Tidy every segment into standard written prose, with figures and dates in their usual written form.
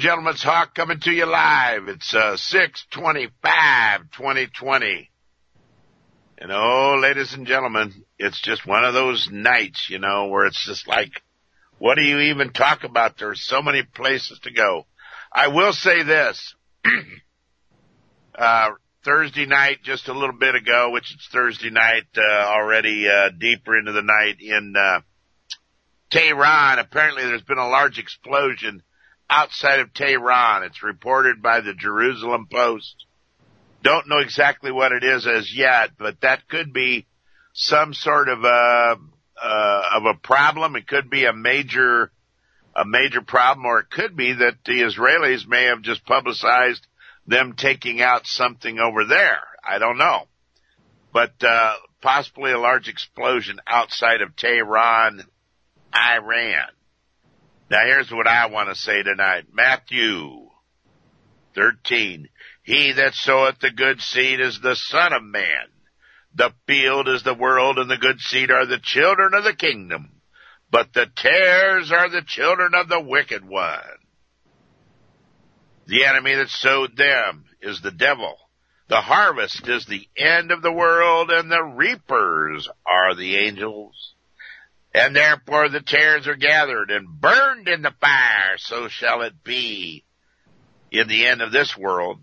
gentlemen, it's Hawk coming to you live. It's 6/25/2020. And ladies and gentlemen, it's just one of those nights, where it's just like, what do you even talk about? There's so many places to go. I will say this. Thursday night, just a little bit ago, which it's Thursday night, already deeper into the night in Tehran. Apparently there's been a large explosion outside of Tehran. It's reported by the Jerusalem Post. Don't know exactly what it is as yet, but that could be some sort of a problem. It could be a major problem, or it could be that the Israelis may have just publicized them taking out something over there. I don't know. But possibly a large explosion outside of Tehran, Iran. Now here's what I want to say tonight. Matthew 13. He that soweth the good seed is the Son of Man. The field is the world, and the good seed are the children of the kingdom. But the tares are the children of the wicked one. The enemy that sowed them is the devil. The harvest is the end of the world, and the reapers are the angels. And therefore the tares are gathered and burned in the fire, so shall it be in the end of this world.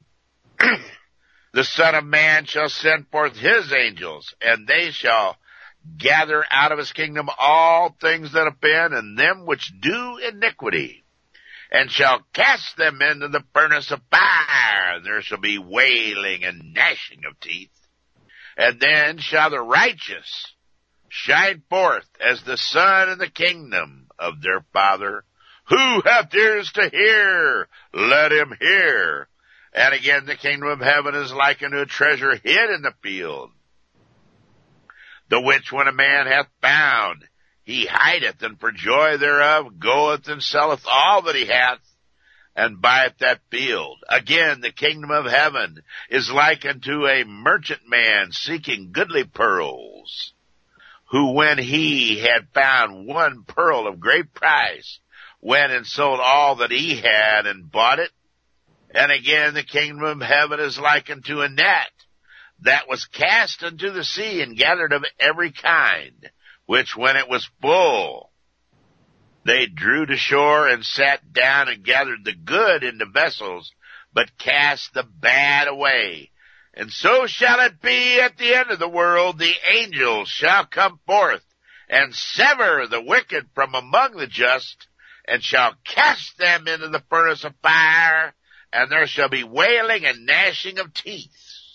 The Son of Man shall send forth his angels, and they shall gather out of his kingdom all things that have been, and them which do iniquity, and shall cast them into the furnace of fire, and there shall be wailing and gnashing of teeth. And then shall the righteous shine forth as the sun in the kingdom of their Father. Who hath ears to hear? Let him hear. And again, the kingdom of heaven is like unto a treasure hid in the field, the which when a man hath found, he hideth, and for joy thereof goeth and selleth all that he hath, and buyeth that field. Again, the kingdom of heaven is like unto a merchant man seeking goodly pearls, who when he had found one pearl of great price, went and sold all that he had and bought it. And again, the kingdom of heaven is like unto a net that was cast into the sea and gathered of every kind, which when it was full, they drew to shore and sat down and gathered the good into vessels, but cast the bad away. And so shall it be at the end of the world. The angels shall come forth and sever the wicked from among the just, and shall cast them into the furnace of fire, and there shall be wailing and gnashing of teeth.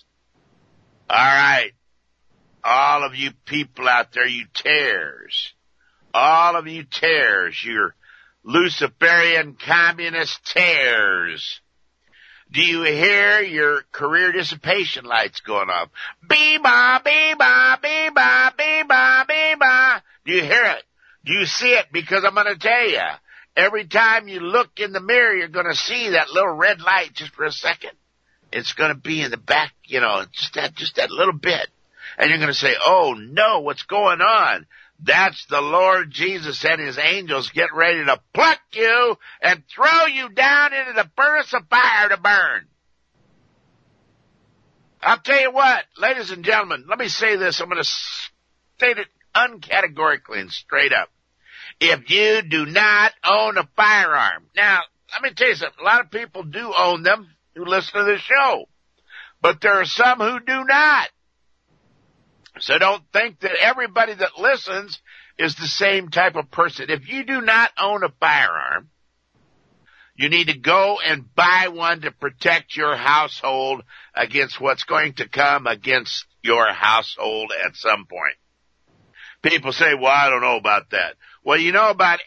All right. All of you people out there, you tares. All of you tares, you're Luciferian communist tares. Do you hear your career dissipation lights going off? Bee-ba, bee-ba, bee-ba, bee-ba, bee-ba. Do you hear it? Do you see it? Because I'm going to tell you, every time you look in the mirror, you're going to see that little red light just for a second. It's going to be in the back, just that little bit. And you're going to say, oh no, what's going on? That's the Lord Jesus and his angels get ready to pluck you and throw you down into the furnace of fire to burn. I'll tell you what, ladies and gentlemen, let me say this. I'm going to state it uncategorically and straight up. If you do not own a firearm, now, let me tell you something. A lot of people do own them who listen to this show, but there are some who do not. So don't think that everybody that listens is the same type of person. If you do not own a firearm, you need to go and buy one to protect your household against what's going to come against your household at some point. People say, well, I don't know about that. Well, about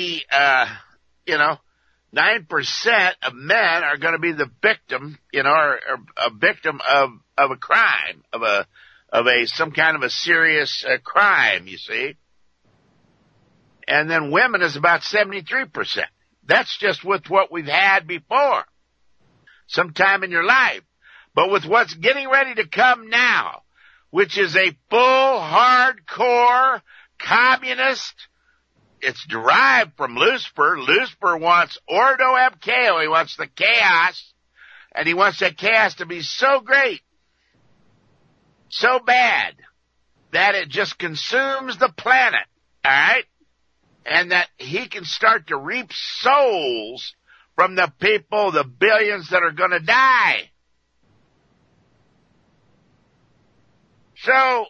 9% of men are going to be the victim, or a victim of a crime, of some kind of a serious crime, you see. And then women is about 73%. That's just with what we've had before, sometime in your life. But with what's getting ready to come now, which is a full, hardcore, communist, it's derived from Lucifer. Lucifer wants Ordo ab Chaos. He wants the chaos, and he wants that chaos to be so great, so bad, that it just consumes the planet, all right? And that he can start to reap souls from the people, the billions that are going to die. So,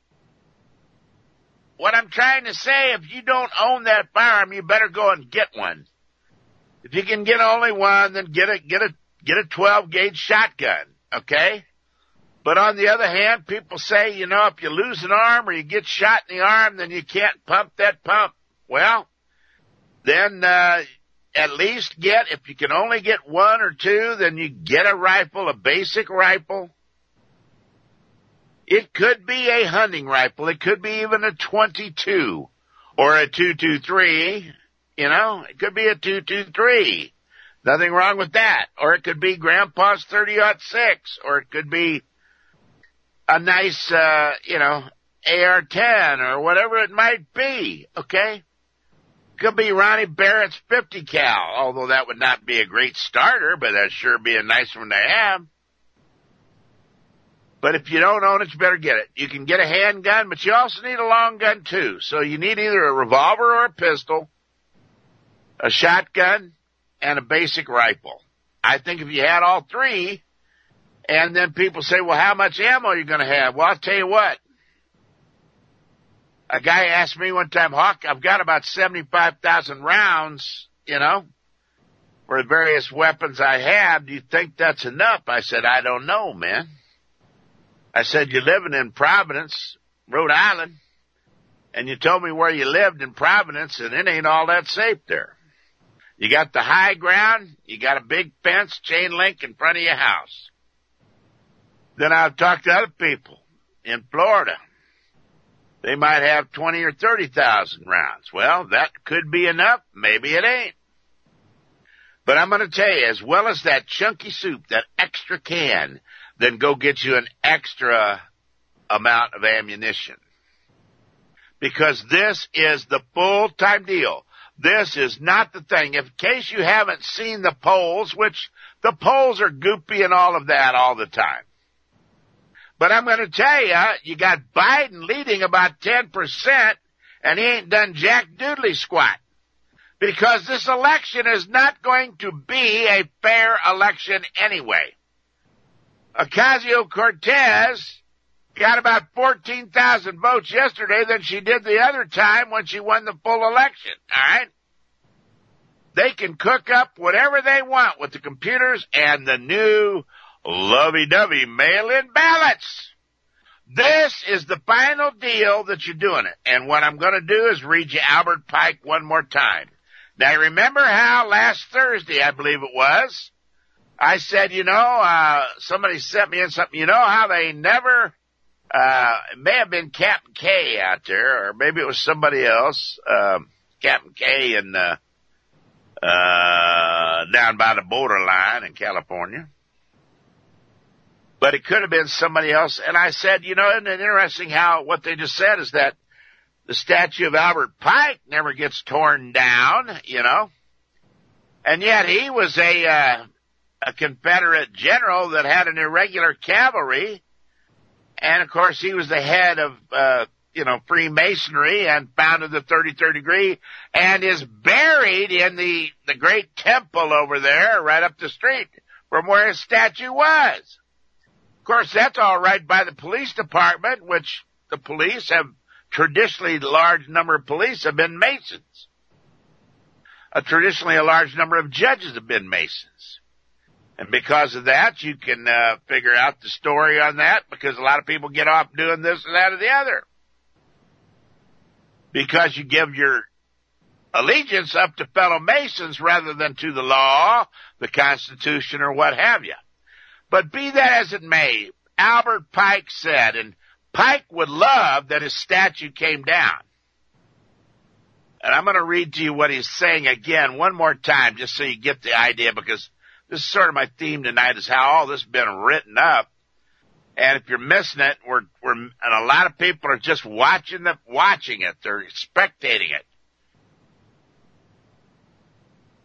what I'm trying to say, if you don't own that firearm, you better go and get one. If you can get only one, then get a 12 gauge shotgun, okay? But on the other hand, people say, you know, if you lose an arm or you get shot in the arm, then you can't pump that pump. Well, then, at least if you can only get one or two, then you get a rifle, a basic rifle. It could be a hunting rifle. It could be even a 22 or a 223. You know, it could be a 223. Nothing wrong with that. Or it could be Grandpa's 30-06, or it could be a nice, AR-10 or whatever it might be. Okay. Could be Ronnie Barrett's 50 cal, although that would not be a great starter, but that'd sure be a nice one to have. But if you don't own it, you better get it. You can get a handgun, but you also need a long gun too. So you need either a revolver or a pistol, a shotgun, and a basic rifle. I think if you had all three, and then people say, well, how much ammo are you going to have? Well, I'll tell you what. A guy asked me one time, Hawk, I've got about 75,000 rounds, for the various weapons I have. Do you think that's enough? I said, I don't know, man. I said, you're living in Providence, Rhode Island, and you told me where you lived in Providence, and it ain't all that safe there. You got the high ground, you got a big fence, chain link in front of your house. Then I've talked to other people in Florida. They might have 20 or 30,000 rounds. Well, that could be enough. Maybe it ain't. But I'm going to tell you, as well as that chunky soup, that extra can, then go get you an extra amount of ammunition. Because this is the full-time deal. This is not the thing. In case you haven't seen the polls, which the polls are goopy and all of that all the time. But I'm going to tell you, you got Biden leading about 10%, and he ain't done jack doodly squat. Because this election is not going to be a fair election anyway. Ocasio-Cortez got about 14,000 votes yesterday than she did the other time when she won the full election, all right? They can cook up whatever they want with the computers and the new lovey-dovey mail-in ballots. This is the final deal that you're doing it. And what I'm going to do is read you Albert Pike one more time. Now, remember how last Thursday, I believe it was, I said, somebody sent me in something, how they never, it may have been Captain K out there, or maybe it was somebody else, Captain K down by the borderline in California. But it could have been somebody else. And I said, isn't it interesting how what they just said is that the statue of Albert Pike never gets torn down, And yet he was a Confederate general that had an irregular cavalry. And of course he was the head of, Freemasonry and founded the 33rd degree and is buried in the great temple over there right up the street from where his statue was. Of course, that's all right by the police department, which the police have traditionally, a large number of police have been Masons. Traditionally, a large number of judges have been Masons. And because of that, you can figure out the story on that because a lot of people get off doing this or that or the other. Because you give your allegiance up to fellow Masons rather than to the law, the Constitution, or what have you. But be that as it may, Albert Pike said, and Pike would love that his statue came down. And I'm going to read to you what he's saying again one more time just so you get the idea because this is sort of my theme tonight is how all this has been written up. And if you're missing it, and a lot of people are just watching it. They're spectating it.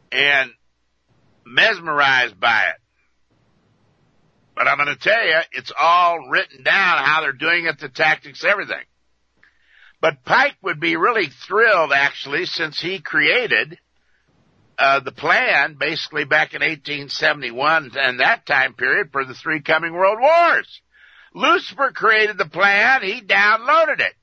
and mesmerized by it. But I'm going to tell you, it's all written down, how they're doing it, the tactics, everything. But Pike would be really thrilled, actually, since he created the plan basically back in 1871 and that time period for the 3 coming world wars. Lucifer created the plan. He downloaded it.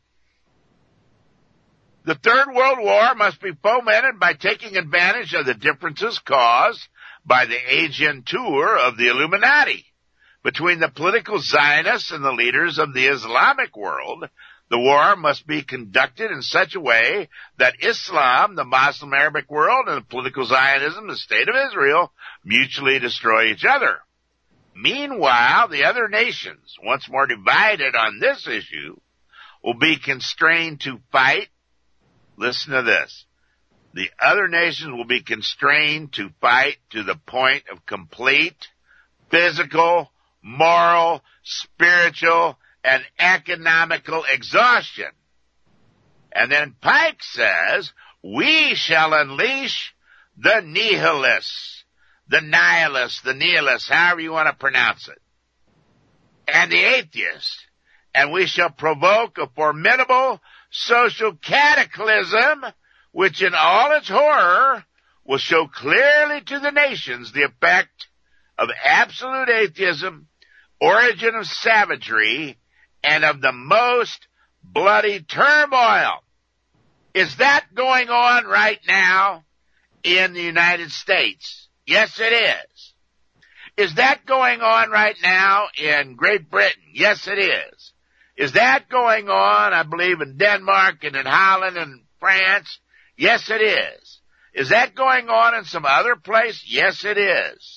The Third World War must be fomented by taking advantage of the differences caused by the Asian tour of the Illuminati. Between the political Zionists and the leaders of the Islamic world, the war must be conducted in such a way that Islam, the Muslim Arabic world, and the political Zionism, the State of Israel, mutually destroy each other. Meanwhile, the other nations, once more divided on this issue, will be constrained to fight. Listen to this. The other nations will be constrained to fight to the point of complete physical, moral, spiritual, and economical exhaustion. And then Pike says, we shall unleash the nihilists, the nihilists, however you want to pronounce it, and the atheists, and we shall provoke a formidable social cataclysm, which in all its horror will show clearly to the nations the effect of absolute atheism, origin of savagery, and of the most bloody turmoil. Is that going on right now in the United States? Yes, it is. Is that going on right now in Great Britain? Yes, it is. Is that going on, I believe, in Denmark and in Holland and France? Yes, it is. Is that going on in some other place? Yes, it is.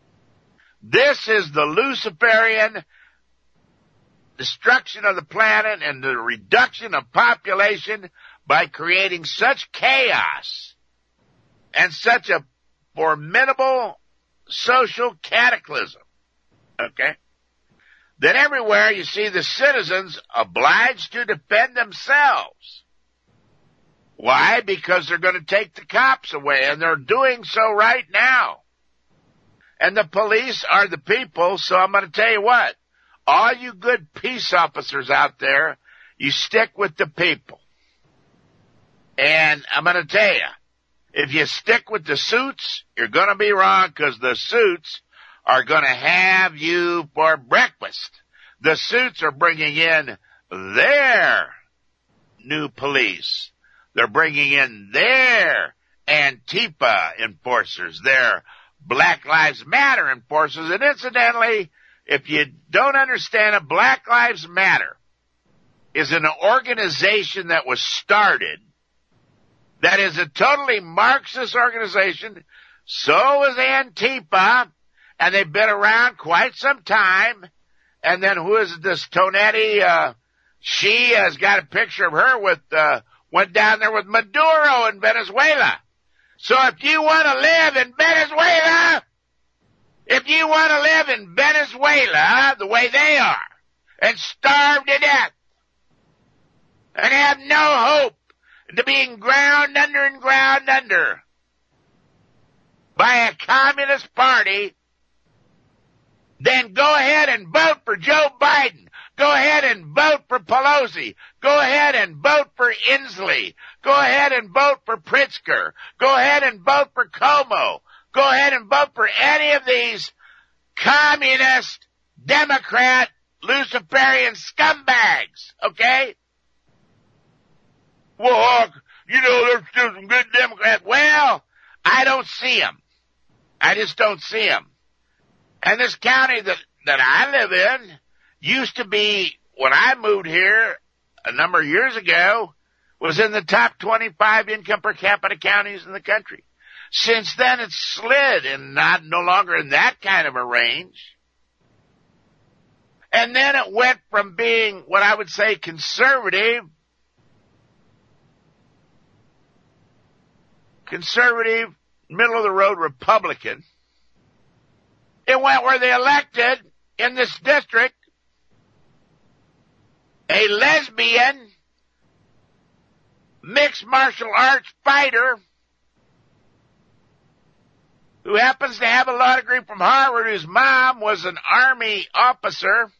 This is the Luciferian destruction of the planet and the reduction of population by creating such chaos and such a formidable social cataclysm. Okay? Then everywhere you see the citizens obliged to defend themselves. Why? Because they're going to take the cops away, and they're doing so right now. And the police are the people, so I'm going to tell you what. All you good peace officers out there, you stick with the people. And I'm going to tell you, if you stick with the suits, you're going to be wrong, because the suits are going to have you for breakfast. The suits are bringing in their new police. They're bringing in their Antifa enforcers, their Black Lives Matter enforcers. And incidentally, if you don't understand it, Black Lives Matter is an organization that was started that is a totally Marxist organization. So is Antifa, and they've been around quite some time. And then who is this Tonetti? She has got a picture of her with, went down there with Maduro in Venezuela. So if you want to live in Venezuela, the way they are, and starve to death, and have no hope to being ground under by a communist party, then go ahead and vote for Joe Biden. Go ahead and vote for Pelosi. Go ahead and vote for Inslee. Go ahead and vote for Pritzker. Go ahead and vote for Cuomo. Go ahead and vote for any of these communist, Democrat, Luciferian scumbags, okay? Well, there's still some good Democrats. Well, I don't see them. I just don't see them. And this county that I live in used to be, when I moved here a number of years ago, was in the top 25 income per capita counties in the country. Since then, it's slid and no longer in that kind of a range. And then it went from being what I would say conservative, middle of the road Republican. It went where they elected in this district a lesbian mixed martial arts fighter who happens to have a law degree from Harvard, whose mom was an Army officer.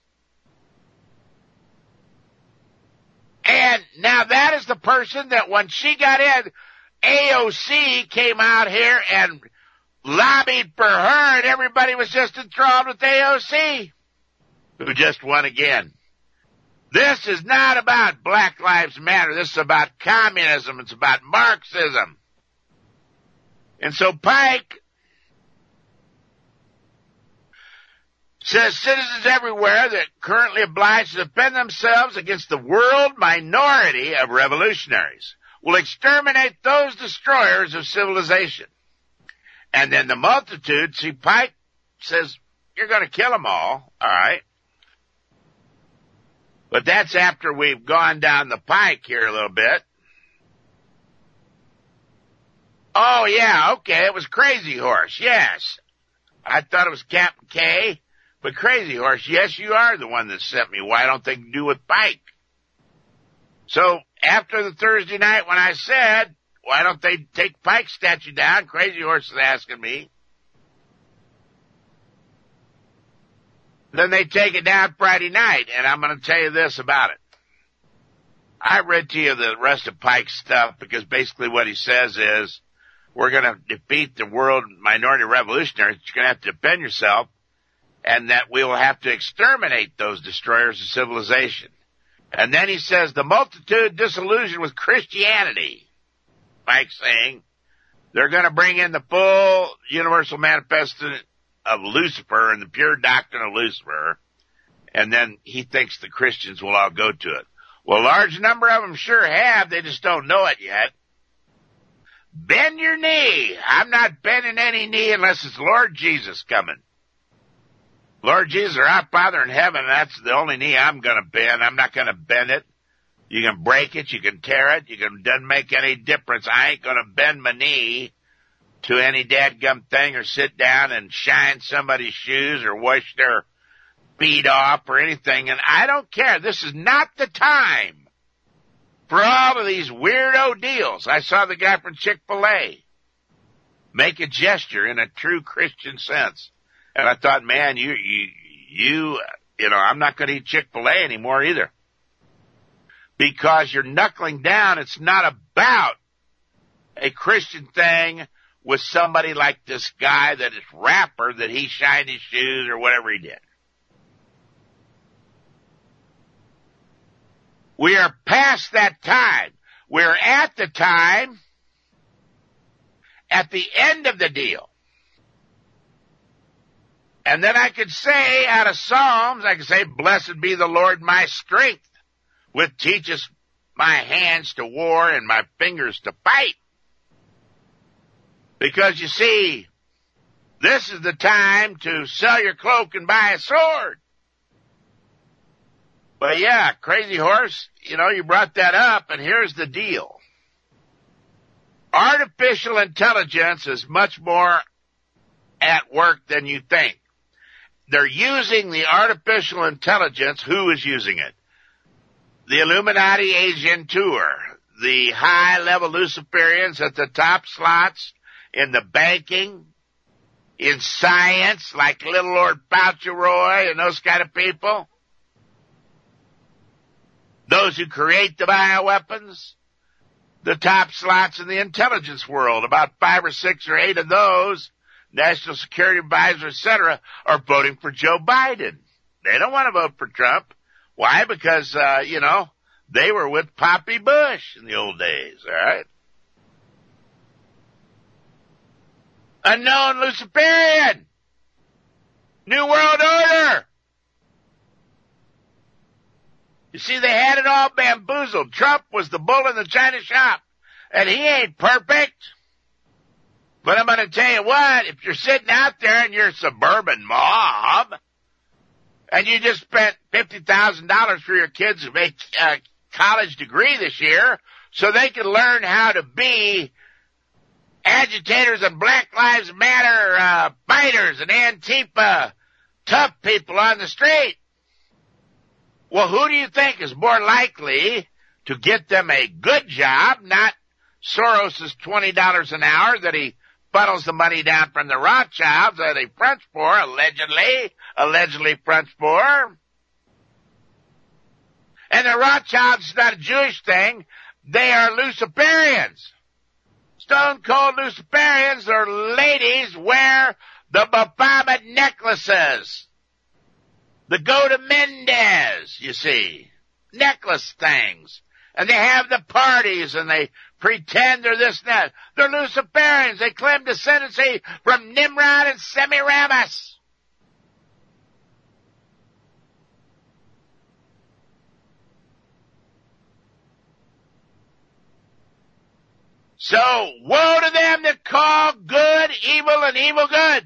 And now that is the person that when she got in, AOC came out here and lobbied for her, and everybody was just enthralled with AOC, who just won again. This is not about Black Lives Matter. This is about communism. It's about Marxism. And so Pike says citizens everywhere that currently obliged to defend themselves against the world minority of revolutionaries will exterminate those destroyers of civilization. And then the multitude, see, Pike says, you're going to kill them all right. But that's after we've gone down the pike here a little bit. Oh, yeah, okay, it was Crazy Horse, yes. I thought it was Captain K, but Crazy Horse, yes, you are the one that sent me. Why don't they do with Pike? So, after the Thursday night when I said, why don't they take Pike's statue down, Crazy Horse is asking me. Then they take it down Friday night, and I'm going to tell you this about it. I read to you the rest of Pike's stuff because basically what he says is, we're going to defeat the world minority revolutionaries. You're going to have to defend yourself, and that we will have to exterminate those destroyers of civilization. And then he says, the multitude disillusioned with Christianity. Mike's saying, they're going to bring in the full universal manifesto of Lucifer and the pure doctrine of Lucifer, and then he thinks the Christians will all go to it. Well, a large number of them sure have, they just don't know it yet. Bend your knee. I'm not bending any knee unless it's Lord Jesus coming. Lord Jesus, our Father in heaven, that's the only knee I'm going to bend. I'm not going to bend it. You can break it, you can tear it, doesn't make any difference. I ain't going to bend my knee to any dadgum thing or sit down and shine somebody's shoes or wash their feet off or anything. And I don't care. This is not the time for all of these weirdo deals. I saw the guy from Chick-fil-A make a gesture in a true Christian sense. And I thought, man, you know, I'm not going to eat Chick-fil-A anymore either. Because you're knuckling down. It's not about a Christian thing with somebody like this guy that is rapper that he shined his shoes or whatever he did. We are past that time. We're at the time, at the end of the deal. And then I could say out of Psalms, I could say, blessed be the Lord my strength, which teaches my hands to war and my fingers to fight. Because you see, this is the time to sell your cloak and buy a sword. But yeah, Crazy Horse, you know, you brought that up, and here's the deal. Artificial intelligence is much more at work than you think. They're using the artificial intelligence. Who is using it? The Illuminati Asian Tour, the high-level Luciferians at the top slots in the banking, in science, like Little Lord Fauci and those kind of people. Those who create the bioweapons, the top slots in the intelligence world, about 5 or 6 or 8 of those, National Security Advisor, etc., are voting for Joe Biden. They don't want to vote for Trump. Why? Because, you know, they were with Poppy Bush in the old days, all right? Unknown Luciferian. New World Order. You see, they had it all bamboozled. Trump was the bull in the china shop, and he ain't perfect. But I'm going to tell you what, if you're sitting out there in your suburban mob, and you just spent $50,000 for your kids to make a college degree this year, so they can learn how to be agitators and Black Lives Matter fighters and Antifa tough people on the street. Well, who do you think is more likely to get them a good job, not Soros's $20 an hour that he funnels the money down from the Rothschilds that he fronts for, allegedly fronts for. And the Rothschilds is not a Jewish thing. They are Luciferians. Stone cold Luciferians are ladies wear the Baphomet necklaces. The Gota Mendez, you see. Necklace things. And they have the parties and they pretend they're this and that. They're Luciferians. They claim descendancy from Nimrod and Semiramis. So, woe to them that call good evil and evil good.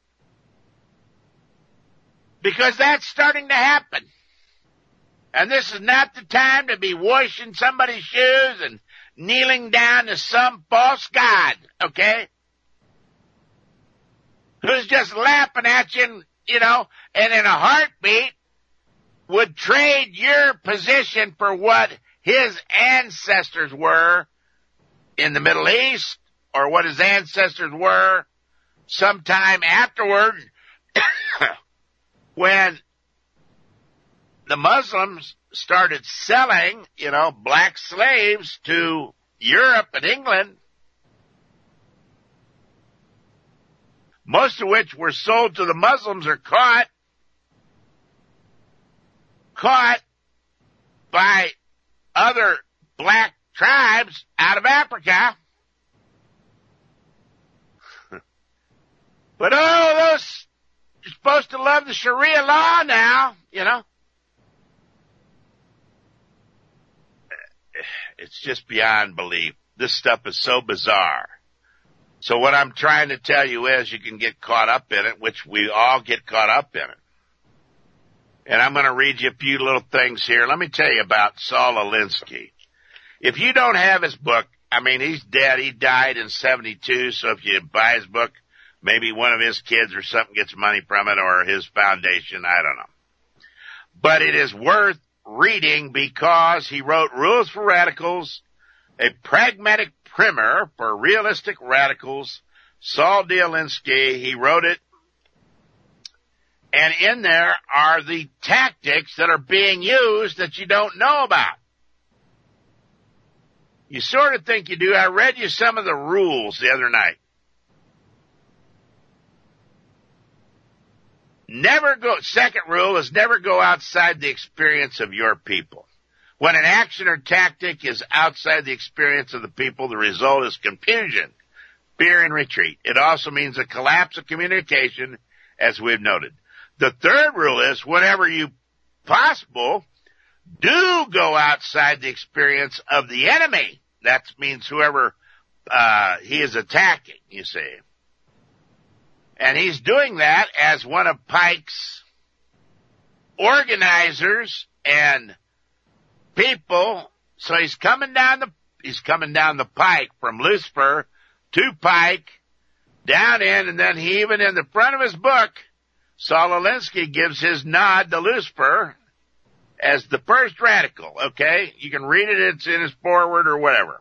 Because that's starting to happen. And this is not the time to be washing somebody's shoes and kneeling down to some false god, okay? Who's just laughing at you, you know, and in a heartbeat would trade your position for what his ancestors were in the Middle East, or what his ancestors were sometime afterward when the Muslims started selling, you know, black slaves to Europe and England, most of which were sold to the Muslims or caught by other black tribes out of Africa. But those, you're supposed to love the Sharia law now, you know. It's just beyond belief. This stuff is so bizarre. So what I'm trying to tell you is you can get caught up in it, which we all get caught up in it. And I'm going to read you a few little things here. Let me tell you about Saul Alinsky. If you don't have his book, I mean, he's dead. He died in 72, so if you buy his book, maybe one of his kids or something gets money from it, or his foundation, I don't know. But it is worth reading because he wrote Rules for Radicals, a pragmatic primer for realistic radicals. Saul D. Alinsky, he wrote it. And in there are the tactics that are being used that you don't know about. You sort of think you do. I read you some of the rules the other night. Second rule is never go outside the experience of your people. When an action or tactic is outside the experience of the people, the result is confusion, fear, and retreat. It also means a collapse of communication, as we've noted. The third rule is whenever you possible, do go outside the experience of the enemy. That means whoever he is attacking, you see. And he's doing that as one of Pike's organizers and people. So he's coming down the pike from Lucifer to Pike, down in, and then he even in the front of his book, Saul Alinsky gives his nod to Lucifer as the first radical, okay? You can read it, it's in his foreword or whatever.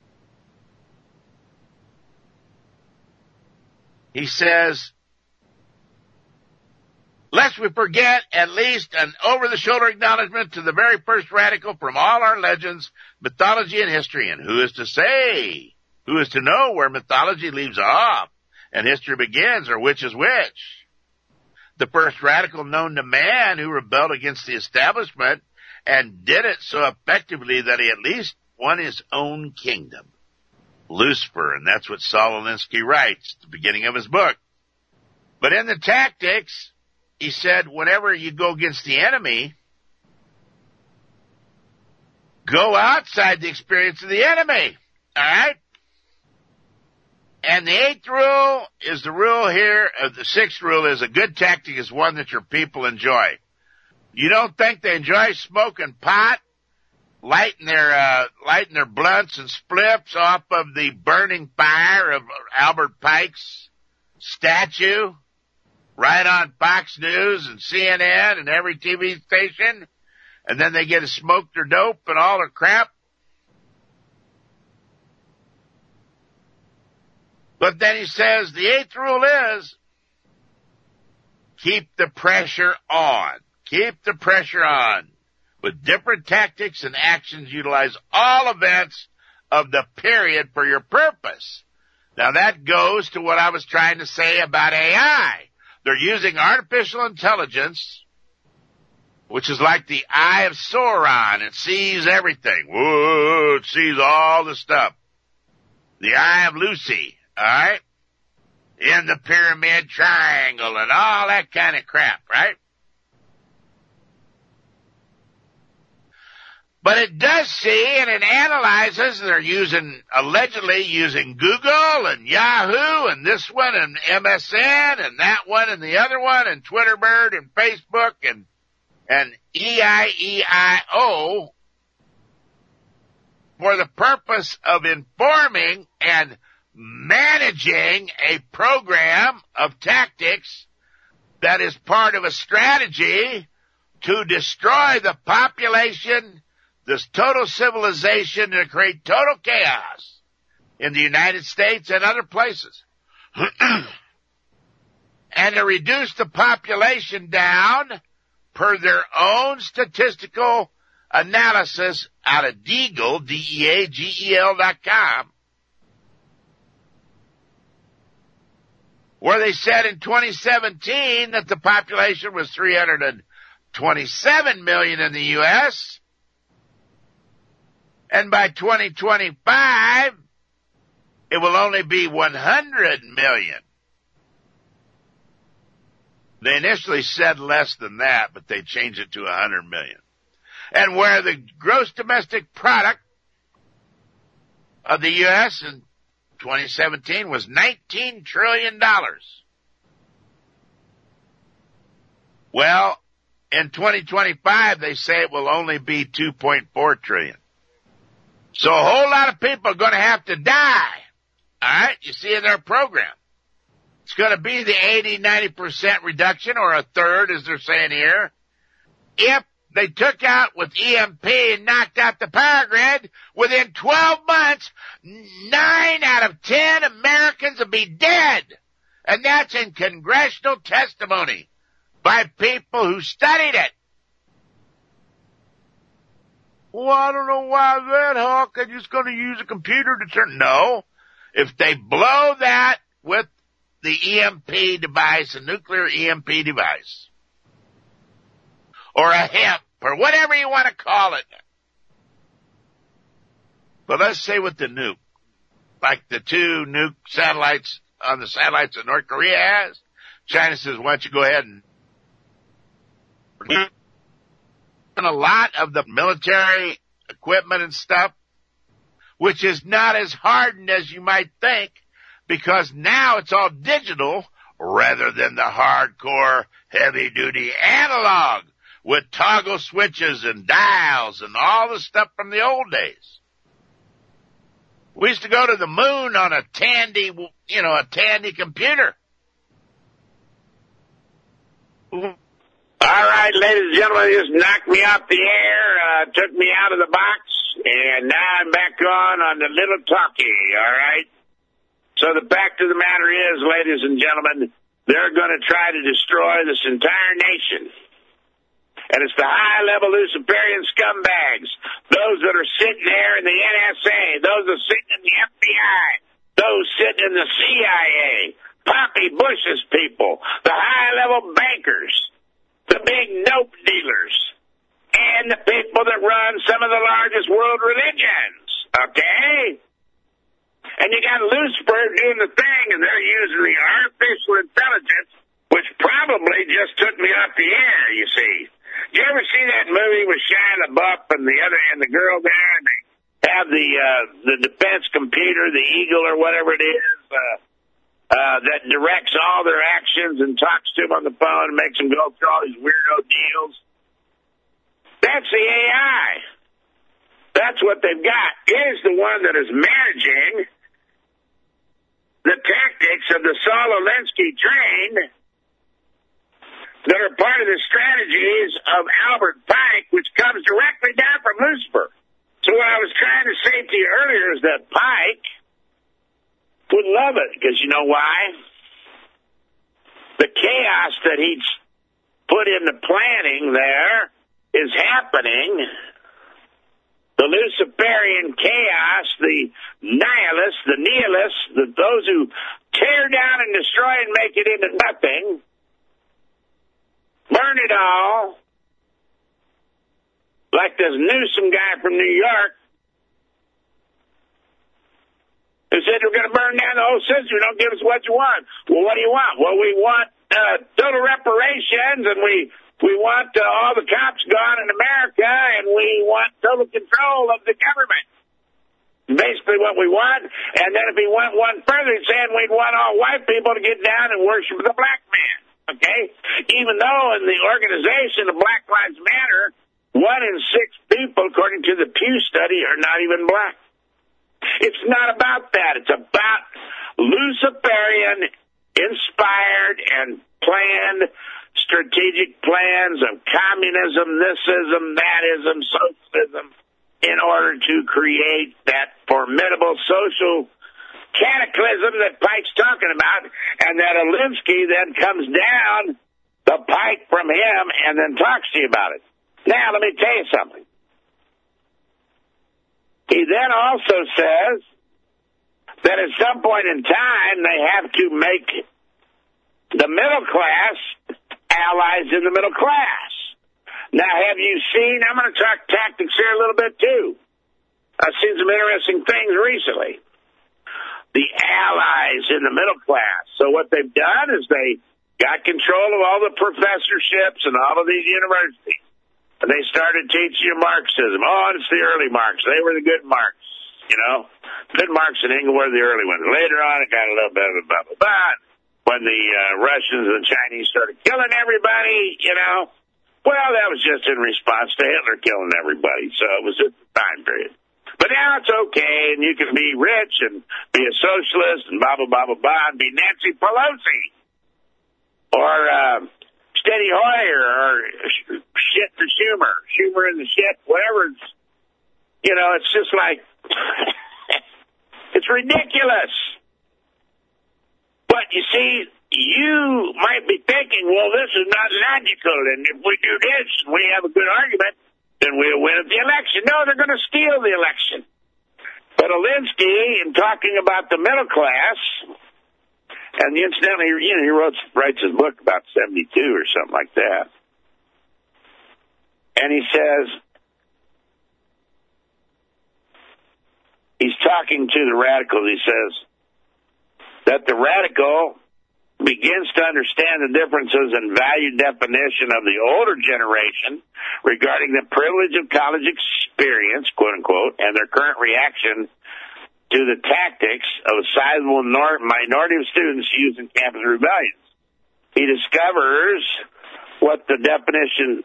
He says, lest we forget at least an over-the-shoulder acknowledgement to the very first radical from all our legends, mythology, and history. And who is to say? Who is to know where mythology leaves off and history begins, or which is which? The first radical known to man who rebelled against the establishment and did it so effectively that he at least won his own kingdom. Lucifer, and that's what Saul Alinsky writes at the beginning of his book. But in the tactics, he said, whenever you go against the enemy, go outside the experience of the enemy. All right? And the eighth rule is the rule here, the sixth rule is a good tactic is one that your people enjoy. You don't think they enjoy smoking pot, lighting their blunts and spliffs off of the burning fire of Albert Pike's statue, right on Fox News and CNN and every TV station, and then they get to smoke their dope and all their crap? But then he says the eighth rule is keep the pressure on. Keep the pressure on. With different tactics and actions, utilize all events of the period for your purpose. Now that goes to what I was trying to say about AI. They're using artificial intelligence, which is like the eye of Sauron. It sees everything. Whoa, it sees all the stuff. The eye of Lucy, alright? In the pyramid triangle and all that kind of crap, right? But it does see and it analyzes, and they're allegedly using Google and Yahoo and this one and MSN and that one and the other one and Twitterbird and Facebook and EIEIO for the purpose of informing and managing a program of tactics that is part of a strategy to destroy the population, this total civilization, to create total chaos in the United States and other places. And to reduce the population down per their own statistical analysis out of Deagle, DEAGEL.com, where they said in 2017 that the population was 327 million in the U.S., and by 2025, it will only be 100 million. They initially said less than that, but they changed it to 100 million. And where the gross domestic product of the U.S. in 2017 was $19 trillion. Well, in 2025, they say it will only be 2.4 trillion. So a whole lot of people are going to have to die. All right? You see in their program. It's going to be the 80-90% reduction, or a third, as they're saying here. If they took out with EMP and knocked out the power grid, within 12 months, 9 out of 10 Americans will be dead. And that's in congressional testimony by people who studied it. Well, I don't know why that, Hawk. I'm just going to use a computer to turn. No. If they blow that with the EMP device, a nuclear EMP device, or a HEMP, or whatever you want to call it. But let's say with the nuke, like the 2 nuke satellites on the satellites that North Korea has, China says, why don't you go ahead and a lot of the military equipment and stuff, which is not as hardened as you might think, because now it's all digital rather than the hardcore heavy-duty analog with toggle switches and dials and all the stuff from the old days. We used to go to the moon on a Tandy, a Tandy computer. All right, ladies and gentlemen, just knocked me off the air, took me out of the box, and now I'm back on the little talkie, all right? So the fact of the matter is, ladies and gentlemen, they're going to try to destroy this entire nation. And it's the high-level Luciferian scumbags, those that are sitting there in the NSA, those that are sitting in the FBI, those sitting in the CIA, Poppy Bush's people, the high-level bankers, the big dope dealers, and the people that run some of the largest world religions, okay? And you got Lucifer doing the thing, and they're using the artificial intelligence, which probably just took me off the air, you see. Did you ever see that movie with Shia LaBeouf and the girl there, and they have the defense computer, the Eagle or whatever it is, that directs all their actions and talks to them on the phone and makes them go through all these weirdo deals? That's the AI. That's what they've got. It is the one that is managing the tactics of the Saul Alinsky train that are part of the strategies of Albert Pike, which comes directly down from Lucifer. So what I was trying to say to you earlier is that Pike would love it, because you know why? The chaos that he's put into planning there is happening. The Luciferian chaos, the nihilists, those who tear down and destroy and make it into nothing, burn it all, like this Newsom guy from New York, who said we're going to burn down the whole system. You don't give us what you want. Well, what do you want? Well, we want total reparations, and we want all the cops gone in America, and we want total control of the government. Basically what we want. And then if he went one further, he's saying we'd want all white people to get down and worship the black man. Okay? Even though in the organization of Black Lives Matter, 1 in 6 people, according to the Pew study, are not even black. It's not about that. It's about Luciferian inspired and planned strategic plans of communism, thisism, thatism, socialism, in order to create that formidable social cataclysm that Pike's talking about, and that Alinsky then comes down the pike from him and then talks to you about it. Now, let me tell you something. He then also says that at some point in time they have to make the middle class allies in the middle class. Now, have you seen, I'm going to talk tactics here a little bit too. I've seen some interesting things recently. The allies in the middle class. So what they've done is they got control of all the professorships and all of these universities. And they started teaching you Marxism. Oh, it's the early Marx. They were the good Marx, you know. Good Marx and Engel were the early ones. Later on, it got a little bit of a bubble. But when the Russians and the Chinese started killing everybody, you know, well, that was just in response to Hitler killing everybody. So it was a time period. But now it's okay, and you can be rich and be a socialist and blah, blah, blah, blah, blah, and be Nancy Pelosi. Or Steny Hoyer, or shit for Schumer in the shit, whatever. You know, it's just like, it's ridiculous. But you see, you might be thinking, well, this is not logical, and if we do this, we have a good argument, then we'll win at the election. No, they're going to steal the election. But Alinsky, in talking about the middle class, and incidentally, you know, he writes his book about 72 or something like that. And he says, he's talking to the radicals, he says, that the radical begins to understand the differences in value definition of the older generation regarding the privilege of college experience, quote unquote, and their current reaction to the tactics of a sizable minority of students used in campus rebellions. He discovers what their definition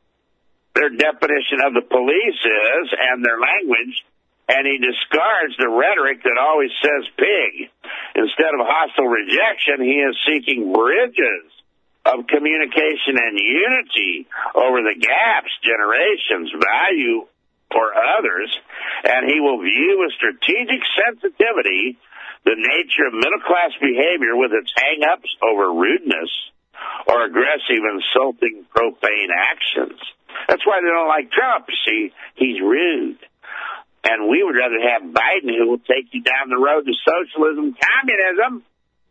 of the police is and their language, and he discards the rhetoric that always says pig. Instead of hostile rejection, he is seeking bridges of communication and unity over the gaps, generations, value, or others, and he will view with strategic sensitivity the nature of middle-class behavior with its hang-ups over rudeness or aggressive, insulting, profane actions. That's why they don't like Trump. You see, he's rude. And we would rather have Biden, who will take you down the road to socialism, communism.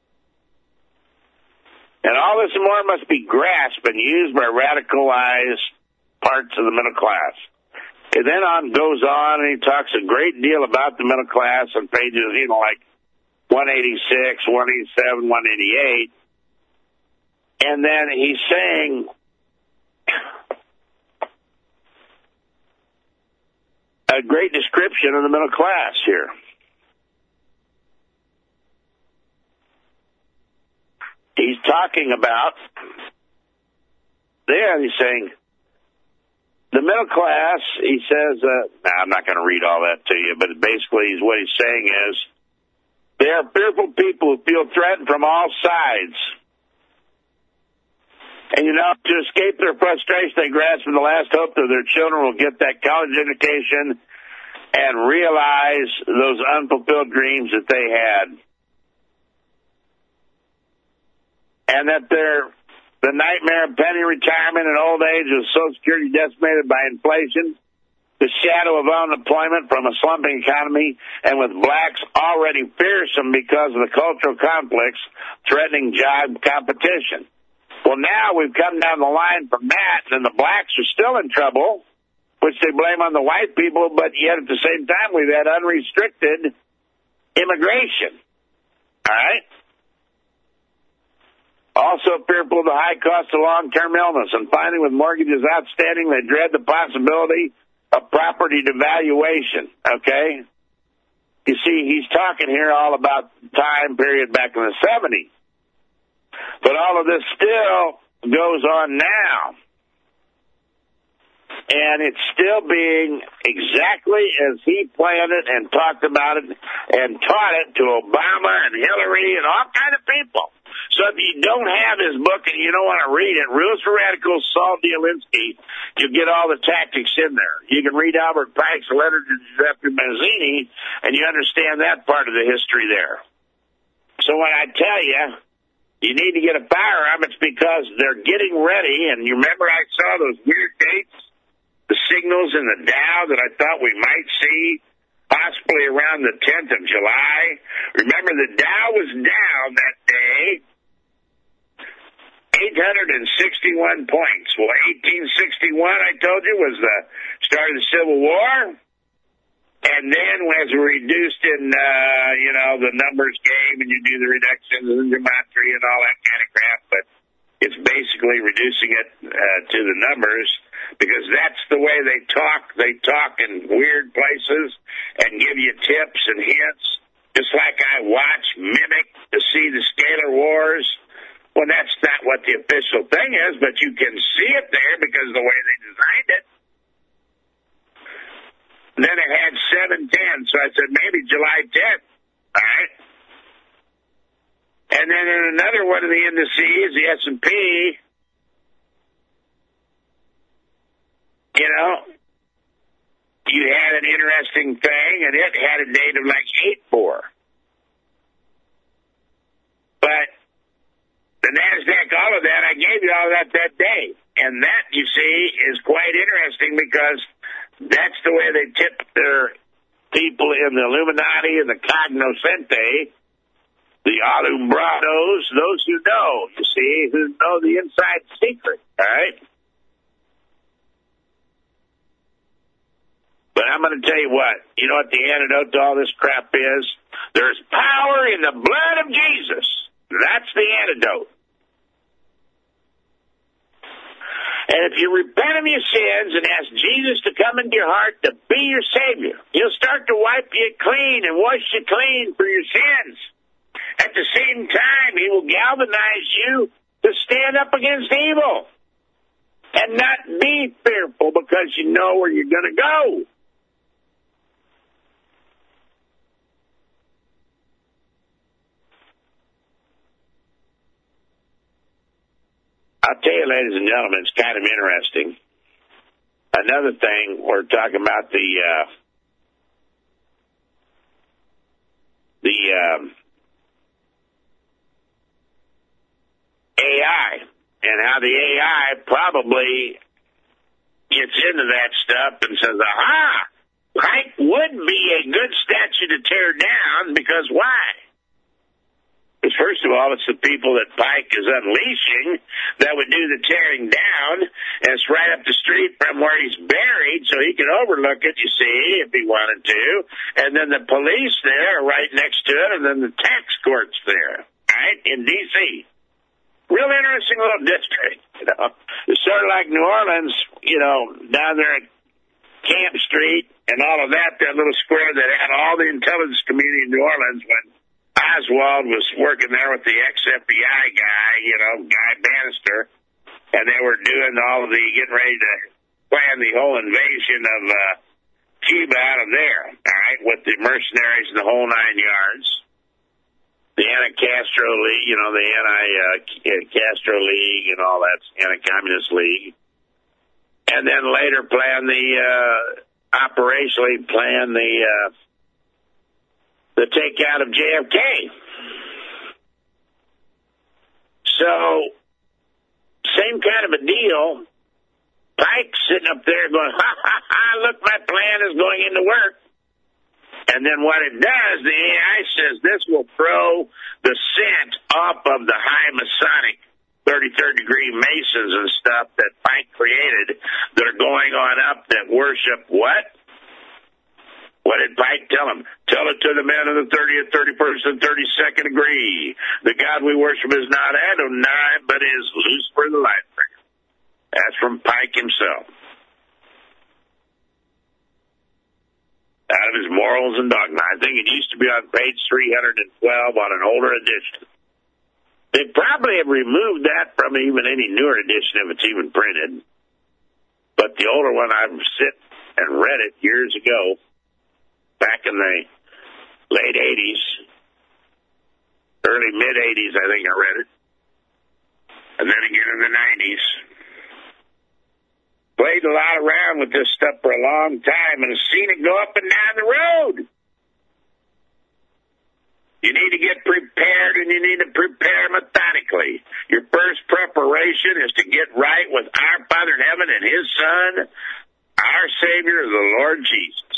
And all this and more must be grasped and used by radicalized parts of the middle class. It then goes on, and he talks a great deal about the middle class on pages, you know, like 186, 187, 188. And then he's saying a great description of the middle class here. He's talking about, there he's saying, the middle class, he says, I'm not going to read all that to you, but basically what he's saying is, they are fearful people who feel threatened from all sides. And, you know, to escape their frustration, they grasp for the last hope that their children will get that college education and realize those unfulfilled dreams that they had. and that the nightmare of penny retirement and old age with Social Security decimated by inflation, the shadow of unemployment from a slumping economy, and with blacks already fearsome because of the cultural conflicts threatening job competition. Well, now we've come down the line from that, and the blacks are still in trouble, which they blame on the white people, but yet at the same time we've had unrestricted immigration. All right? Also fearful of the high cost of long-term illness, and finally, with mortgages outstanding, they dread the possibility of property devaluation, okay? You see, he's talking here all about the time period back in the 70s. But all of this still goes on now. And it's still being exactly as he planned it and talked about it and taught it to Obama and Hillary and all kind of people. So if you don't have his book and you don't want to read it, Rules for Radicals, Saul Dielinski, you get all the tactics in there. You can read Albert Pike's letter to Giuseppe Mazzini, and you understand that part of the history there. So when I tell you, you need to get a firearm, it's because they're getting ready, and you remember I saw those weird dates, the signals in the Dow that I thought we might see possibly around the 10th of July. Remember, the Dow was down that day 861 points. Well, 1861, I told you, was the start of the Civil War. And then as we reduced in, the numbers game, and you do the reductions and gematria and all that kind of crap, but it's basically reducing it to the numbers, because that's the way they talk. They talk in weird places and give you tips and hints, just like I watch Mimic to see the scalar wars. Well, that's not what the official thing is, but you can see it there because of the way they designed it. And then it had 710, so I said maybe July 10th. All right. And then in another one of the indices, the S&P, you had an interesting thing, and it had a date of like 8-4. But the NASDAQ, all of that, I gave you all that day. And that, you see, is quite interesting because that's the way they tip their people in the Illuminati and the cognoscente, the alumbrados, those who know, you see, who know the inside secret, all right? But I'm going to tell you what, you know what the antidote to all this crap is? There's power in the blood of Jesus. That's the antidote. And if you repent of your sins and ask Jesus to come into your heart to be your Savior, He'll start to wipe you clean and wash you clean for your sins. At the same time, He will galvanize you to stand up against evil and not be fearful because you know where you're going to go. I'll tell you, ladies and gentlemen, it's kind of interesting. Another thing, we're talking about the AI and how the AI probably gets into that stuff and says, aha, Pike would be a good statue to tear down because why? Because first of all, it's the people that Pike is unleashing that would do the tearing down, and it's right up the street from where he's buried, so he can overlook it, you see, if he wanted to. And then the police there are right next to it, and then the tax court's there, right, in D.C. Real interesting little district, It's sort of like New Orleans, down there at Camp Street and all of that little square that had all the intelligence community in New Orleans when Oswald was working there with the ex-FBI guy, Guy Bannister, and they were doing getting ready to plan the whole invasion of Cuba out of there, all right, with the mercenaries and the whole 9 yards. The Anti-Castro League, the Anti-Castro League and all that, Anti-Communist League. And then later operationally plan the takeout of JFK. So, same kind of a deal. Pike's sitting up there going, ha, ha, ha, look, my plan is going into work. And then what it does, the AI says this will throw the scent off of the high Masonic 33rd degree Masons and stuff that Pike created that are going on up that worship what? What did Pike tell them? Tell it to the men of the 30th, 31st, and 32nd degree. The God we worship is not Adonai, but is Lucifer the Lightbringer. That's from Pike himself. Out of his Morals and Dogma. I think it used to be on page 312 on an older edition. They probably have removed that from even any newer edition if it's even printed. But the older one, I've sit and read it years ago, back in the late 80s, early mid-80s, I think I read it. And then again in the 90s. Played a lot around with this stuff for a long time and seen it go up and down the road. You need to get prepared, and you need to prepare methodically. Your first preparation is to get right with our Father in heaven and His Son, our Savior, the Lord Jesus.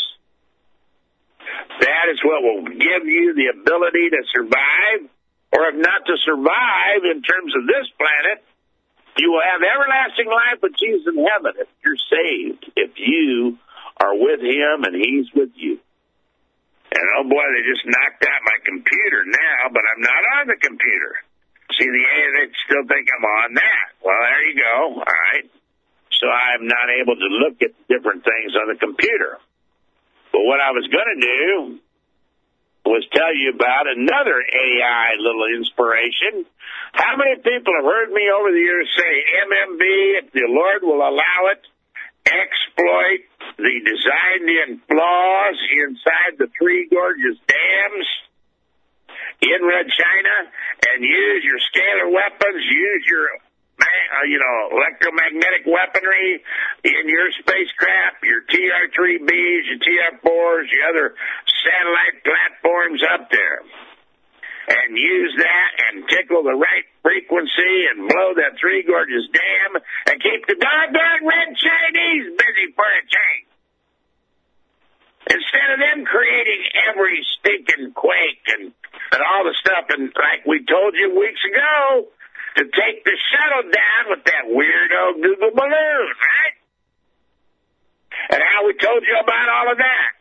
That is what will give you the ability to survive, or if not to survive in terms of this planet, you will have everlasting life with Jesus in heaven if you're saved, if you are with Him and He's with you. And oh boy, they just knocked out my computer now, but I'm not on the computer. See, they still think I'm on that. Well, there you go. All right. So I'm not able to look at different things on the computer. But what I was going to do was tell you about another AI little inspiration. How many people have heard me over the years say, MMB, if the Lord will allow it, exploit the design flaws inside the Three Gorges dams in Red China and use your scalar weapons, use your electromagnetic weaponry in your spacecraft, your TR-3Bs, your TR-4s, your other satellite platforms up there, and use that and tickle the right frequency and blow that Three Gorges Dam and keep the doggone red Chinese busy for a change. Instead of them creating every stinking quake and all the stuff, and like we told you weeks ago, to take the shuttle down with that weirdo Google balloon, right? And how we told you about all of that.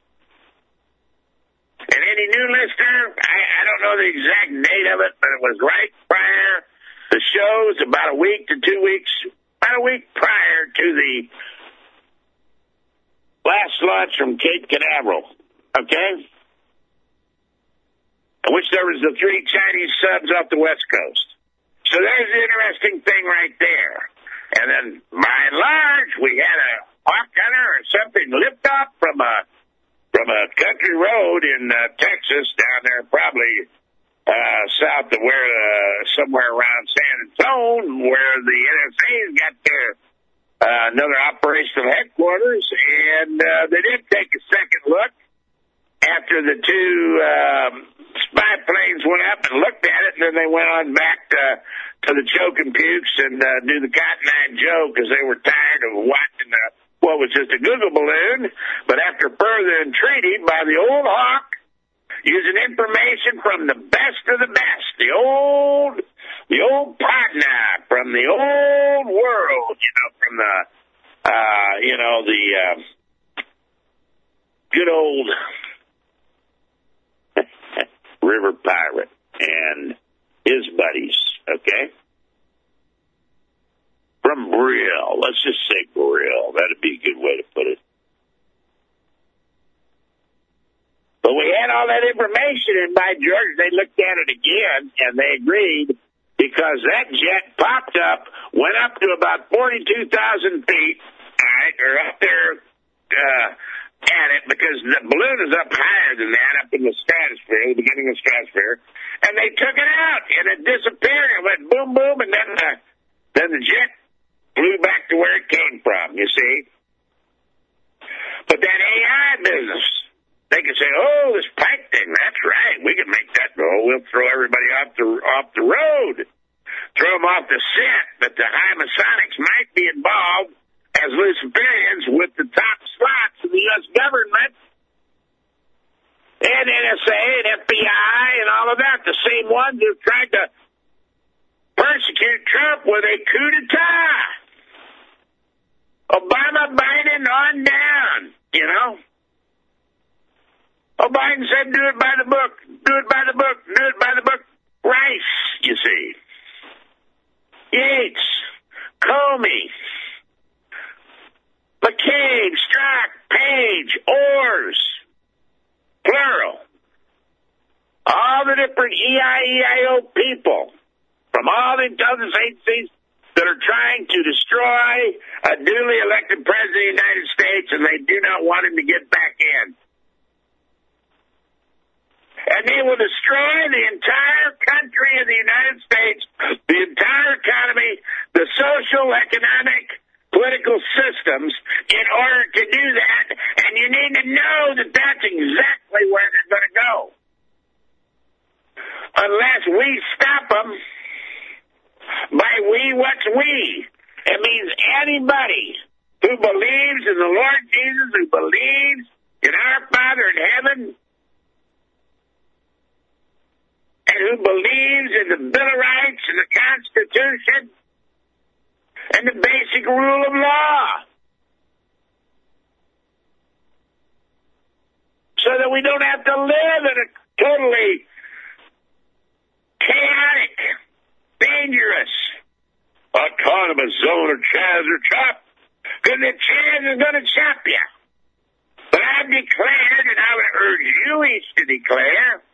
And any new listener, I don't know the exact date of it, but it was right prior. The show's about a week prior to the last launch from Cape Canaveral, okay? Which there was the 3 Chinese subs off the West Coast. So there's the interesting thing right there. And then, by and large, we had a hawk hunter or something lift off from a country road in Texas down there, probably south of where, somewhere around San Antonio, where the NSA's got their another operational headquarters, and they did take a second look after the 2 spy planes went up and looked at it, and then they went on back to the choke and pukes and do the Cotton Eye Joe because they were tired of watching what was just a Google balloon. But after further entreaty by the old hawk, using information from the best of the best, the old partner from the old world, from the good old River Pirate and his buddies, okay? From Brill. Let's just say Brill. That'd be a good way to put it. But we had all that information, and by George, they looked at it again, and they agreed because that jet popped up, went up to about 42,000 feet, all right, or up there at it, because the balloon is up higher than that, up in the stratosphere, the beginning of the stratosphere, and they took it out, and it disappeared. It went boom, boom, and then the jet flew back to where it came from, you see. But that AI business, they can say, oh, this Pike thing, that's right, we can make that go. We'll throw everybody off the road. throw them off the scent that the high Masonics might be involved as Luciferians with the top slots in the U.S. government and NSA and FBI and all of that, the same ones who tried to persecute Trump with a coup d'etat. Obama, Biden, on down, you know. Oh, Biden said do it by the book, do it by the book, do it by the book. Rice, you see. Yates, Comey, McCabe, Strzok, Page, Ors, plural. All the different EIEIO people from all the other agencies that are trying to destroy a duly elected president of the United States, and they do not want him to get back in. And they will destroy the entire country of the United States, the entire economy, the social, economic, political systems in order to do that. And you need to know that that's exactly where they're going to go. Unless we stop them. By we, what's we? It means anybody who believes in the Lord Jesus, who believes in our Father in heaven, and who believes in the Bill of Rights and the Constitution and the basic rule of law. So that we don't have to live in a totally chaotic, dangerous, autonomous zone of Chaz or Chop, because the Chaz is going to chop you. But I've declared, and I would urge you each to declare,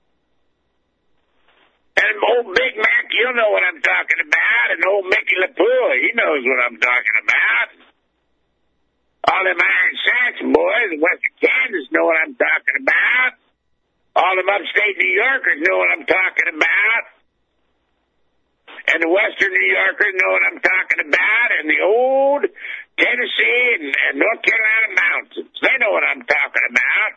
and old Big Mac, you'll know what I'm talking about, and old Mickey LaPoole, he knows what I'm talking about. All them Iron Saxon boys in Western Kansas know what I'm talking about. All them upstate New Yorkers know what I'm talking about. And the Western New Yorkers know what I'm talking about. And the old Tennessee and North Carolina mountains, they know what I'm talking about.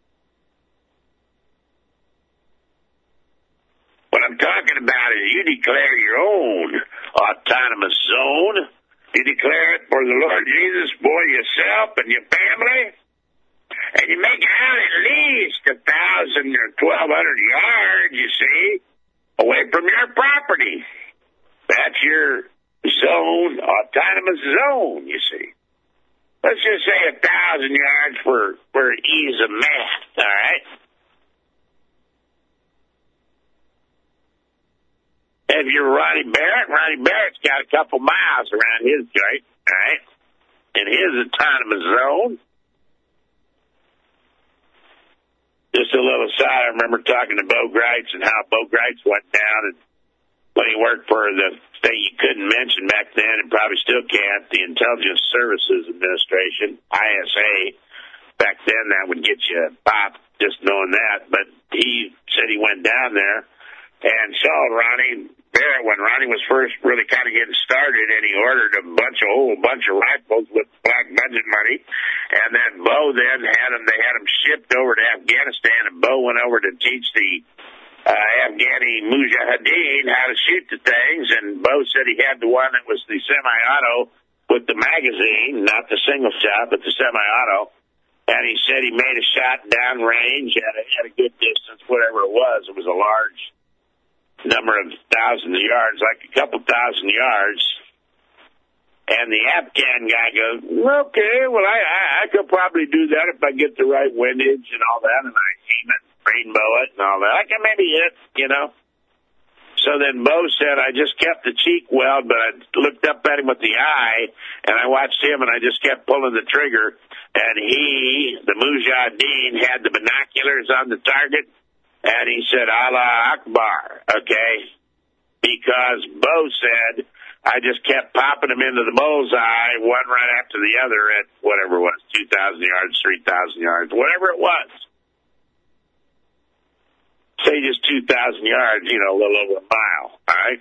What I'm talking about is you declare your own autonomous zone. You declare it for the Lord Jesus for yourself and your family. And you make out at least 1,000 or 1,200 yards, you see, away from your property. That's your zone, autonomous zone, you see. Let's just say 1,000 yards for ease of math, all right? If you're Ronnie Barrett's got a couple miles around his joint, all right, in his autonomous zone. Just a little aside, I remember talking to Bo Greitz and how Bo Greitz went down and when he worked for the thing you couldn't mention back then and probably still can't, the Intelligence Services Administration, ISA. Back then that would get you popped just knowing that, but he said he went down there and saw Ronnie Barrett when Ronnie was first really kind of getting started, and he ordered a bunch of rifles with black budget money, and then Bo then had them shipped over to Afghanistan, and Bo went over to teach the Afghani Mujahideen how to shoot the things, and Bo said he had the one that was the semi-auto with the magazine, not the single shot, but the semi-auto, and he said he made a shot downrange at a good distance, whatever it was. It was a large number of thousands of yards, like a couple thousand yards. And the Afghan guy goes, okay, well, I could probably do that if I get the right windage and all that, and I aim it, rainbow it, and all that. I can maybe hit, you know. So then Bo said, I just kept the cheek weld, but I looked up at him with the eye, and I watched him, and I just kept pulling the trigger. And he, the Mujahideen, had the binoculars on the target, and he said, Allah Akbar, okay? Because Bo said, I just kept popping them into the bullseye, one right after the other at whatever it was, 2,000 yards, 3,000 yards, whatever it was. Say just 2,000 yards, you know, a little over a mile, all right?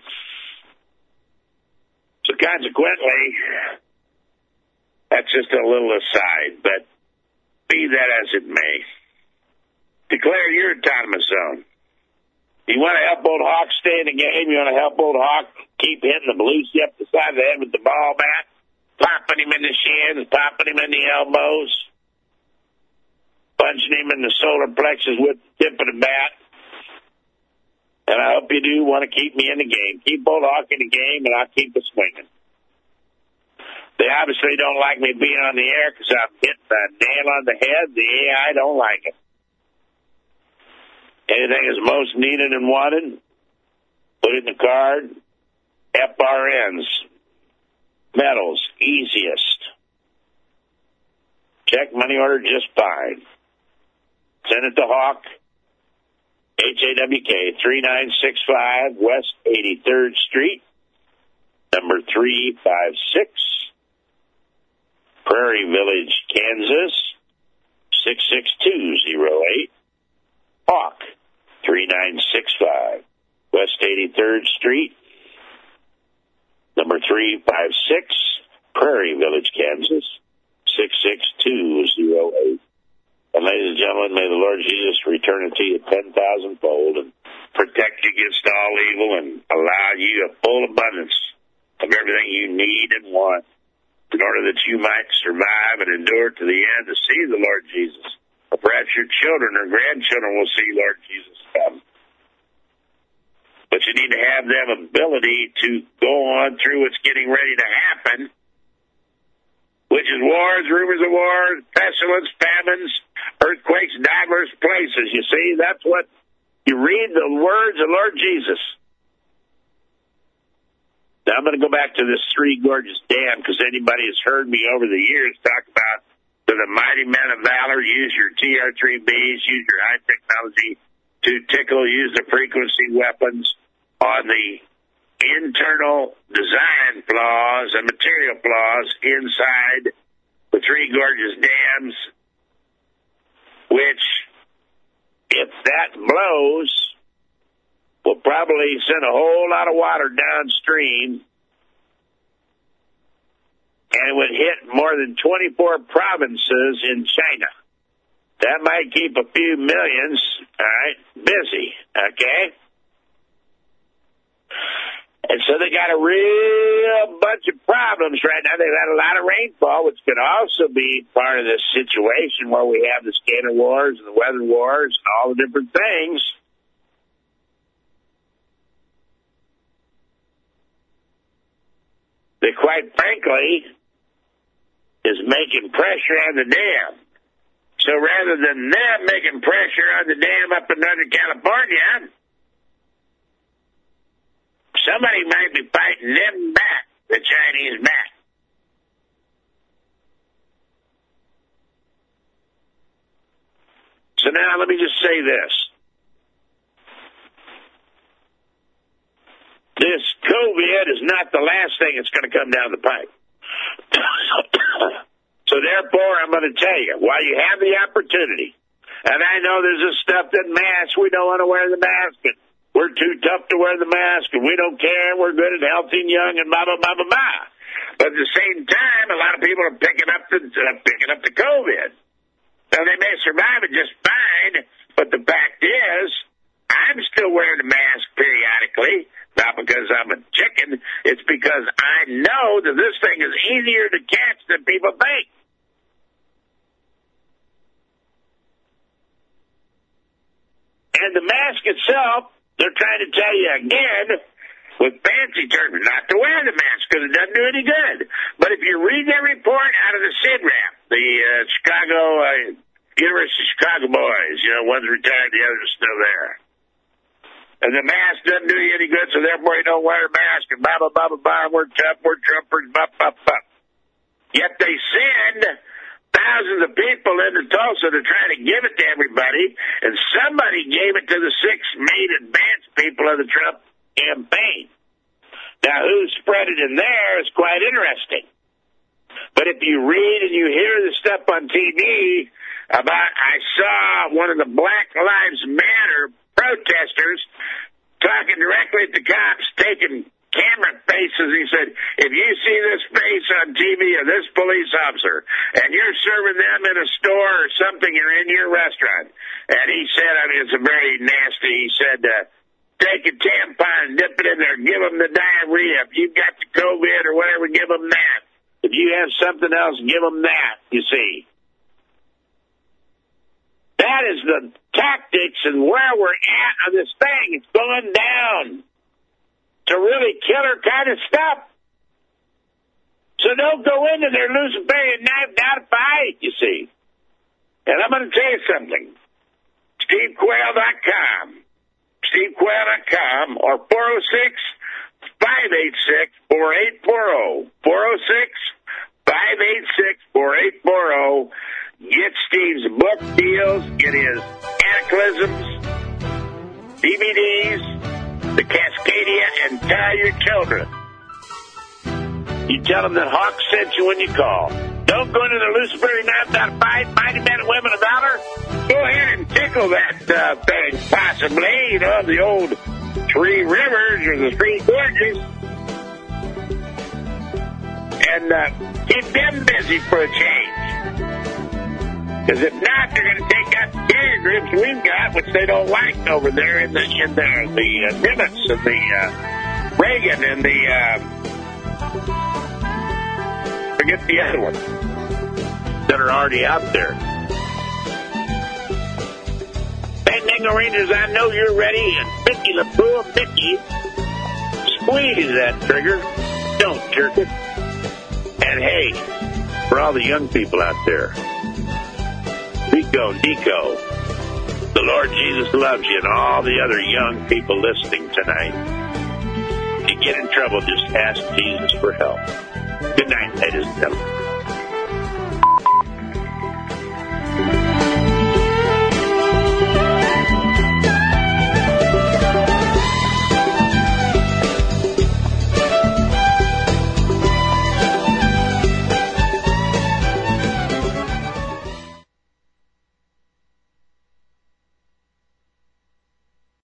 So consequently, that's just a little aside, but be that as it may. Declare your autonomous zone. You want to help old Hawk stay in the game? You want to help old Hawk keep hitting the Belushi up the side of the head with the ball bat, popping him in the shins, popping him in the elbows, punching him in the solar plexus with the tip of the bat. And I hope you do want to keep me in the game. Keep Bulldog in the game, and I'll keep it swinging. They obviously don't like me being on the air because I'm hitting the nail on the head. The AI don't like it. Anything is most needed and wanted, put it in the card. FRNs. Metals, easiest. Check money order just fine. Send it to Hawk. HAWK 3965 West 83rd Street, number 356, Prairie Village, Kansas 66208. Hawk 3965 West 83rd Street, number 356, Prairie Village, Kansas 66208. And ladies and gentlemen, may the Lord Jesus return it to you 10,000-fold and protect you against all evil and allow you a full abundance of everything you need and want in order that you might survive and endure to the end to see the Lord Jesus. Or perhaps your children or grandchildren will see Lord Jesus come. But you need to have them ability to go on through what's getting ready to happen, which is wars, rumors of wars, pestilence, famines, earthquakes, diverse places. You see, that's what you read the words of Lord Jesus. Now, I'm going to go back to this Three Gorges Dam because anybody has heard me over the years talk about to the mighty men of valor, use your TR-3Bs, use your high technology to tickle, use the frequency weapons on the internal design flaws and material flaws inside the Three Gorges dams, which, if that blows, will probably send a whole lot of water downstream, and it would hit more than 24 provinces in China. That might keep a few millions, all right, busy, okay? And so they got a real bunch of problems right now. They've had a lot of rainfall, which could also be part of this situation where we have the scalar wars and the weather wars and all the different things. That, quite frankly, is making pressure on the dam. So rather than them making pressure on the dam up in Northern California, somebody might be fighting them back, the Chinese back. So now let me just say this. This COVID is not the last thing that's going to come down the pipe. So therefore, I'm going to tell you, while you have the opportunity, and I know there's this stuff that masks, we don't want to wear the mask, and we're too tough to wear the mask, and we don't care, and we're good and healthy and young, and blah, blah, blah, blah, blah. But at the same time, a lot of people are picking up the COVID. Now, they may survive it just fine, but the fact is, I'm still wearing a mask periodically, not because I'm a chicken. It's because I know that this thing is easier to catch than people think. And the mask itself, they're trying to tell you again, with fancy terms, not to wear the mask because it doesn't do any good. But if you read that report out of the CIDRAP, the Chicago, University of Chicago boys, one's retired, the other's still there. And the mask doesn't do you any good, so therefore you don't wear a mask, and blah, blah, blah, blah, blah, we're tough, we're Trumpers, blah, blah, blah. Yet they send thousands of people into Tulsa to try to give it to everybody, and somebody gave it to the 6 main advanced people of the Trump campaign. Now, who spread it in there is quite interesting. But if you read and you hear the stuff on TV about, I saw one of the Black Lives Matter protesters talking directly at the cops, taking camera faces. He said, if you see this face on TV of this police officer and you're serving them in a store or something, you're in your restaurant. And he said, it's a very nasty, he said, take a tampon and dip it in there, give them the diarrhea. If you've got the COVID or whatever, give them that. If you have something else, give them that, you see. That is the tactics and where we're at on this thing. It's going down to really killer kind of stuff. So don't go into their Luciferian knife out of fight, you see. And I'm going to tell you something. SteveQuail.com. SteveQuail.com or 406-586-4840. 406-586-4840. Get Steve's book deals. Get his Cataclysms, DVDs, the Cascadia, and tell your children. You tell them that Hawk sent you when you call. Don't go into the Luciferian knife.fight, mighty men and women of valor. Go ahead and tickle that thing, possibly. You know, the old Three Rivers or the Three Gorges. And keep them busy for a change. Because if not, they're going to take out the carrier groups we've got, which they don't like over there in the Nimitz and the Reagan and the forget the other ones that are already out there. Fandango Rangers, I know you're ready, and Mickey LaPrua, Mickey, squeeze that trigger. Don't jerk it. And hey, for all the young people out there, Nico, the Lord Jesus loves you, and all the other young people listening tonight. If you get in trouble, just ask Jesus for help. Good night, ladies and gentlemen.